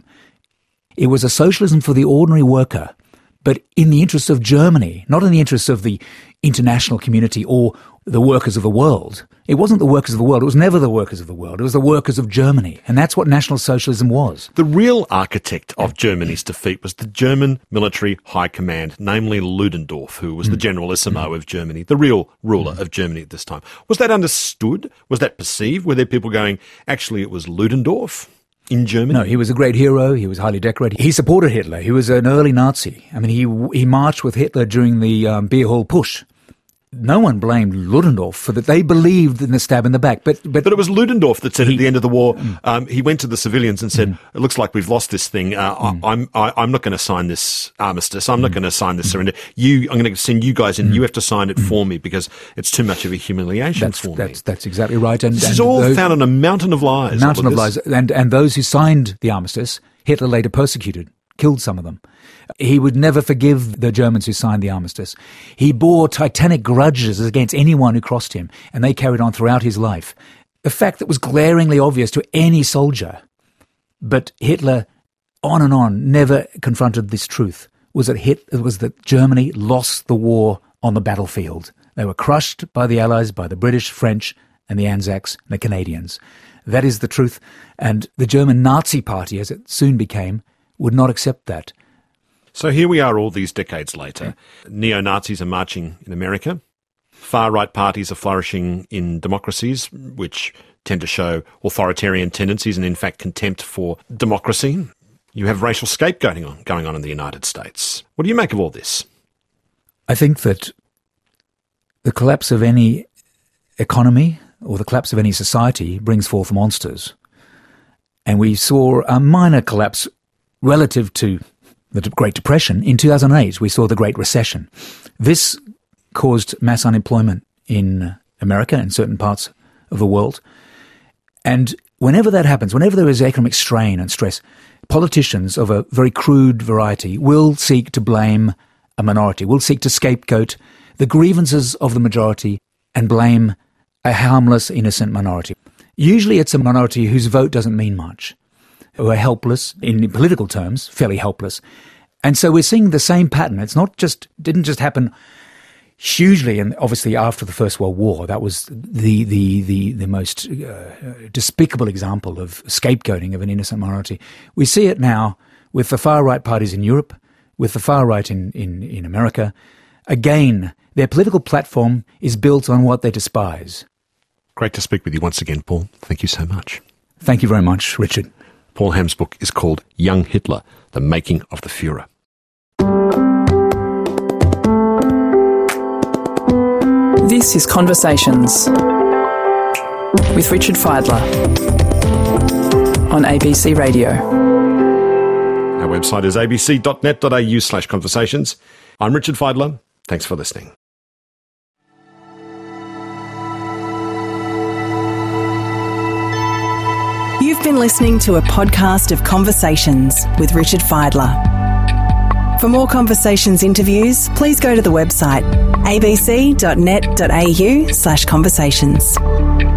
Speaker 3: It was a socialism for the ordinary worker, but in the interests of Germany, not in the interests of the international community or the workers of the world. It wasn't the workers of the world. It was never the workers of the world. It was the workers of Germany. And that's what National Socialism was.
Speaker 2: The real architect of Germany's defeat was the German military high command, namely Ludendorff, who was the generalissimo of Germany, the real ruler of Germany at this time. Was that understood? Was that perceived? Were there people going, actually, it was Ludendorff in Germany?
Speaker 3: No, he was a great hero. He was highly decorated. He supported Hitler. He was an early Nazi. I mean, he marched with Hitler during the Beer Hall Push. No one blamed Ludendorff for that. They believed in the stab in the back. But
Speaker 2: it was Ludendorff that said at the end of the war, he went to the civilians and said, it looks like we've lost this thing. I'm not going to sign this armistice. I'm not going to sign this surrender. I'm going to send you guys in. You have to sign it for me because it's too much of a humiliation for me.
Speaker 3: That's exactly right. And
Speaker 2: this is all found on a mountain of lies.
Speaker 3: Mountain of lies. And those who signed the armistice, Hitler later persecuted, killed some of them. He would never forgive the Germans who signed the armistice. He bore titanic grudges against anyone who crossed him, and they carried on throughout his life. The fact that was glaringly obvious to any soldier, but Hitler, on and on, never confronted this truth, was that Germany lost the war on the battlefield. They were crushed by the Allies, by the British, French, and the Anzacs, and the Canadians. That is the truth, and the German Nazi Party, as it soon became, would not accept that.
Speaker 2: So here we are all these decades later. Neo-Nazis are marching in America. Far-right parties are flourishing in democracies, which tend to show authoritarian tendencies and, in fact, contempt for democracy. You have racial scapegoating going on in the United States. What do you make of all this? I
Speaker 3: think that the collapse of any economy or the collapse of any society brings forth monsters. And we saw a minor collapse relative to the Great Depression. In 2008, we saw the Great Recession. This caused mass unemployment in America and certain parts of the world. And whenever that happens, whenever there is economic strain and stress, politicians of a very crude variety will seek to blame a minority, will seek to scapegoat the grievances of the majority and blame a harmless, innocent minority. Usually it's a minority whose vote doesn't mean much, who are helpless, in political terms, fairly helpless. And so we're seeing the same pattern. Didn't just happen hugely, and obviously after the First World War, that was the most despicable example of scapegoating of an innocent minority. We see it now with the far-right parties in Europe, with the far-right in America. Again, their political platform is built on what they despise.
Speaker 2: Great to speak with you once again, Paul. Thank you so much.
Speaker 3: Thank you very much, Richard.
Speaker 2: Paul Ham's book is called Young Hitler, The Making of the Führer.
Speaker 5: This is Conversations with Richard Fidler on ABC Radio.
Speaker 2: Our website is abc.net.au/conversations. I'm Richard Fidler. Thanks for listening.
Speaker 6: You've been listening to a podcast of Conversations with Richard Fidler. For more Conversations interviews, please go to the website abc.net.au/conversations.